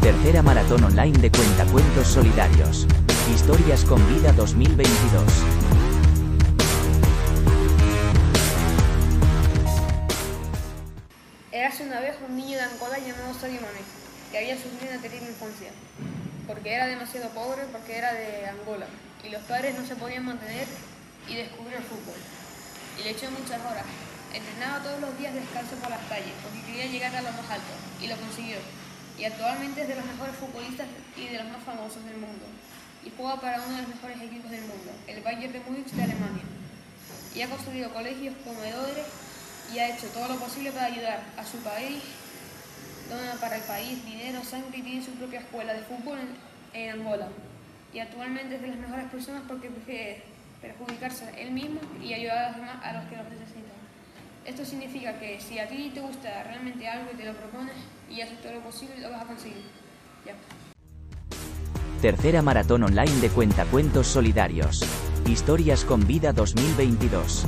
Tercera maratón online de Cuentacuentos Solidarios. Historias con Vida 2022. Érase una vez un niño de Angola llamado Sadio Mané, que había sufrido una terrible infancia, porque era demasiado pobre, porque era de Angola, y los padres no se podían mantener y descubrió el fútbol. Y le echó muchas horas. Entrenaba todos los días descalzo por las calles, porque quería llegar a lo más alto, y lo consiguió. Y actualmente es de los mejores futbolistas y de los más famosos del mundo. Y juega para uno de los mejores equipos del mundo, el Bayern de Múnich de Alemania. Y ha construido colegios, comedores, y ha hecho todo lo posible para ayudar a su país. Dona para el país dinero, sangre y tiene su propia escuela de fútbol en Angola. Y actualmente es de las mejores personas porque prefiere perjudicarse a él mismo y ayudar a los demás, a los que los necesitan. Esto significa que si a ti te gusta realmente algo y te lo propones y haces todo lo posible, lo vas a conseguir. Ya. Tercera maratón online de Cuentacuentos Solidarios. Historias con Vida 2022.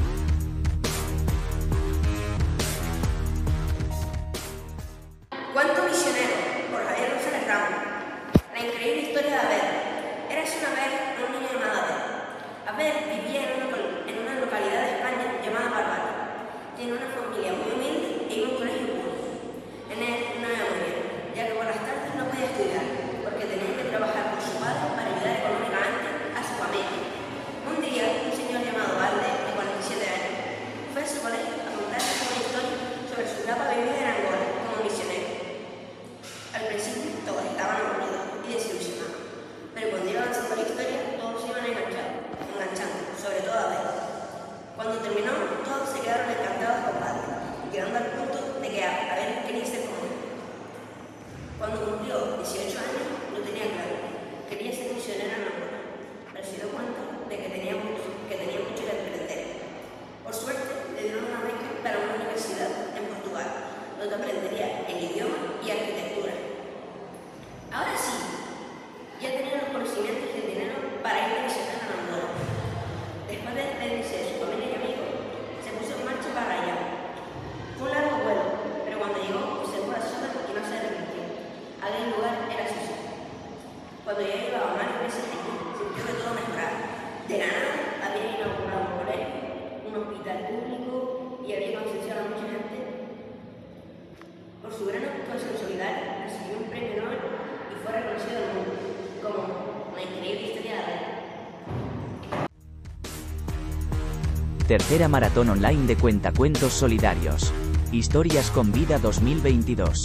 Cuento misionero, por Javier Rosales Ramos. La increíble historia de Abel. Érase una vez un niño llamado Abel. Abel vivía en una localidad de España llamada Barbate. Tiene una familia muy humilde y un colegio público. En él no iba muy bien, ya que por las tardes no podía estudiar, porque tenía que trabajar con su padre para ayudar económicamente a su familia. Un día, un señor llamado Valde, de 47 años, fue a su colegio a contarle una historia sobre su etapa vivida en Angola como misionero. Al principio todos estaban aburridos y desilusionados, pero cuando iba avanzando la historia, todos se iban enganchando, sobre todo Abel. Cuando terminó, todos se quedaron encantados con Padre, llegando al punto de que Abel quería ser como él. Cuando cumplió 18 años, lo tenía claro, quería ser misionero en Angola, pero se dio cuenta de que tenía mucho que aprender. Por suerte, le dieron una beca para una universidad en Portugal, donde aprendería el idioma y arquitectura. Ahora sí, ya tenía los conocimientos y el dinero para ir a misionar en Angola. Después de despedirse de su familia y amigos, se puso en marcha para allá. Fue un largo vuelo, pero cuando llegó observó la zona y no se arrepintió. Aquel lugar era su sitio. Cuando ya llevaba varios meses allí, sintió que todo mejoraba. De la nada había inaugurado un colegio, un hospital público y había concienciado a mucha gente. Por su gran actuación solidaria, recibió un premio Nobel y fue reconocido al mundo como una increíble historia de Abel. Tercera maratón online de Cuentacuentos Solidarios. Historias con Vida 2022.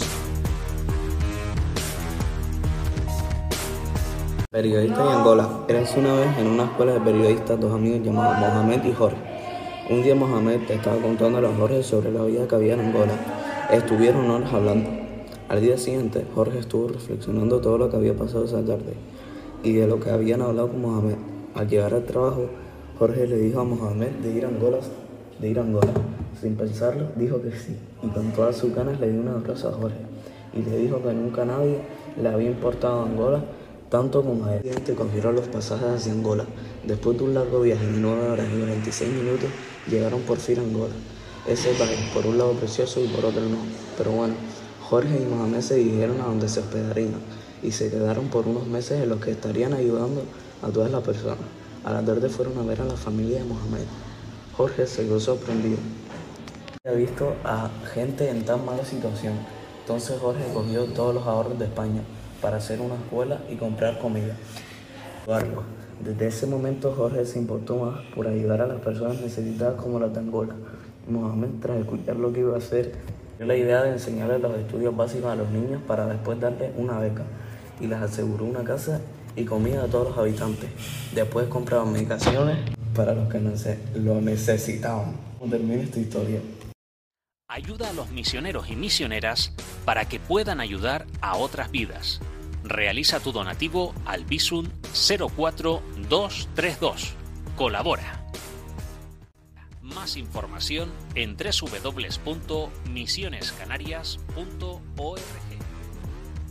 Periodista en Angola. Érase una vez en una escuela de periodistas dos amigos llamados Mohamed y Jorge. Un día Mohamed estaba contándole a Jorge sobre la vida que había en Angola. Estuvieron horas hablando. Al día siguiente, Jorge estuvo reflexionando todo lo que había pasado esa tarde y de lo que habían hablado con Mohamed. Al llegar al trabajo, Jorge le dijo a Mohamed de ir a Angola. Sin pensarlo, dijo que sí, y con todas sus ganas le dio un abrazo a Jorge y le dijo que nunca a nadie le había importado Angola tanto como a él. Cogieron los pasajes hacia Angola. Después de un largo viaje de 9 horas y 26 minutos, llegaron por fin a Angola. Ese país, por un lado precioso y por otro no. Pero bueno, Jorge y Mohamed se dirigieron a donde se hospedarían y se quedaron por unos meses en los que estarían ayudando a todas las personas. A la tarde fueron a ver a la familia de Mohamed. Jorge se quedó sorprendido. Había visto a gente en tan mala situación. Entonces Jorge cogió todos los ahorros de España para hacer una escuela y comprar comida. Desde ese momento Jorge se importó más por ayudar a las personas necesitadas como las de Angola. Mohamed, tras escuchar lo que iba a hacer, dio la idea de enseñarles los estudios básicos a los niños para después darles una beca y les aseguró una casa y comida a todos los habitantes. Después compraban medicaciones para los que lo necesitaban. ¿Cómo termina esta historia? Ayuda a los misioneros y misioneras para que puedan ayudar a otras vidas. Realiza tu donativo al Bizum 04232. Colabora. Más información en www.misionescanarias.org.